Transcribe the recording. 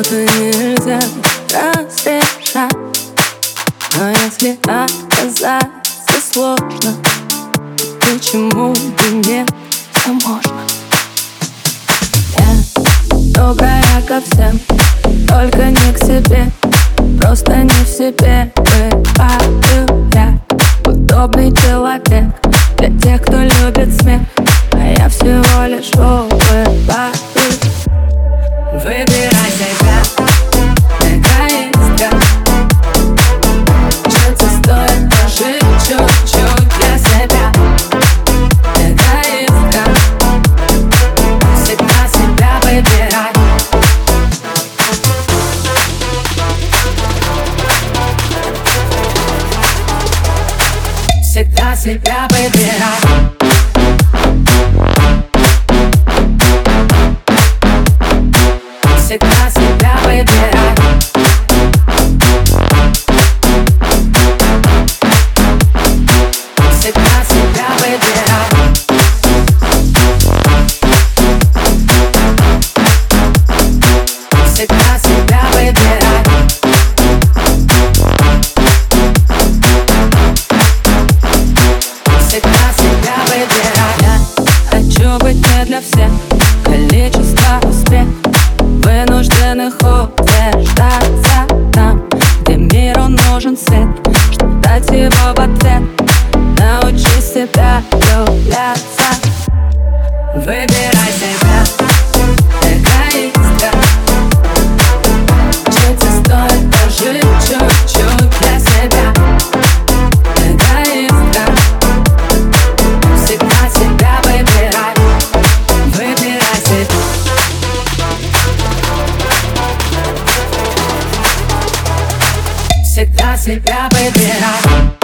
Что-то нельзя разрешать, но если отказаться сложно, почему бы нет, все можно. Я добрая ко всем, только не к себе. Просто не в себе бываю я. Удобный человек для тех, кто любит смех, а я всего лишь улыбаюсь. Выбирай себя, эгоистка. Жить стоит пожить чуть-чуть для себя. Эгоистка, всегда себя выбирай. Всегда себя выбирай. Всегда себя выбирай. Всегда себя выбирай. Всегда себя выбирай. Всегда себя выбирай. Я хочу быть не для всех, количество успех вынужденных утверждаться там, где миру нужен свет, чтоб дать его в ответ. Научи себя влюбляться. Выбирай себя, эгоистка. Жить стоит пожить чуть-чуть для себя. Эгоистка, всегда себя выбирай. Выбирай себя. Всегда себя выбирай.